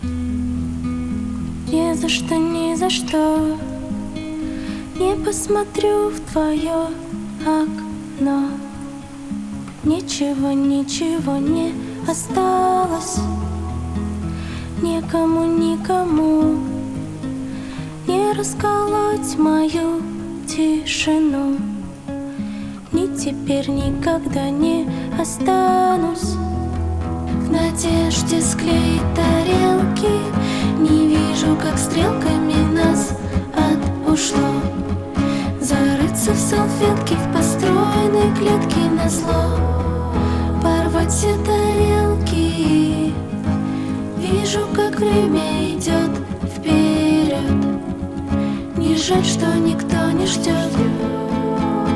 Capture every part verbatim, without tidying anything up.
Ни за что, ни за что не посмотрю в твое окно. Ничего, ничего не осталось, никому, никому не расколоть мою тишину. Ни теперь, никогда не останусь в надежде склеить тарелки. Не вижу, как стрелками нас от ушло зарыться в салфетки, в построенной клетке назло порвать все тарелки. Вижу, как время идет вперед. Не жаль, что никто не ждет.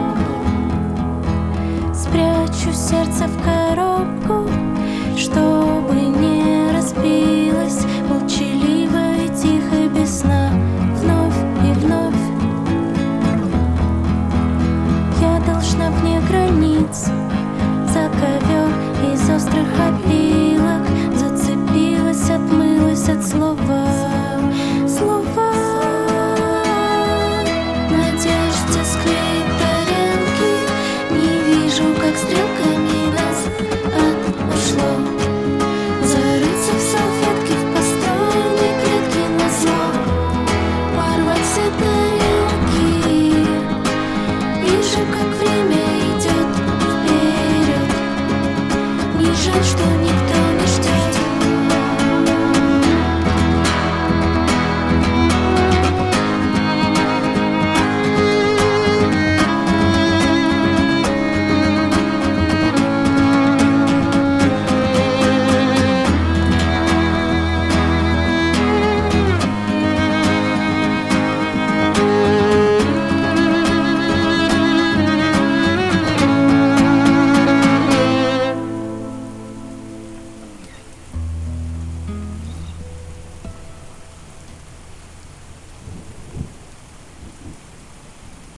Спрячу сердце в коробку, что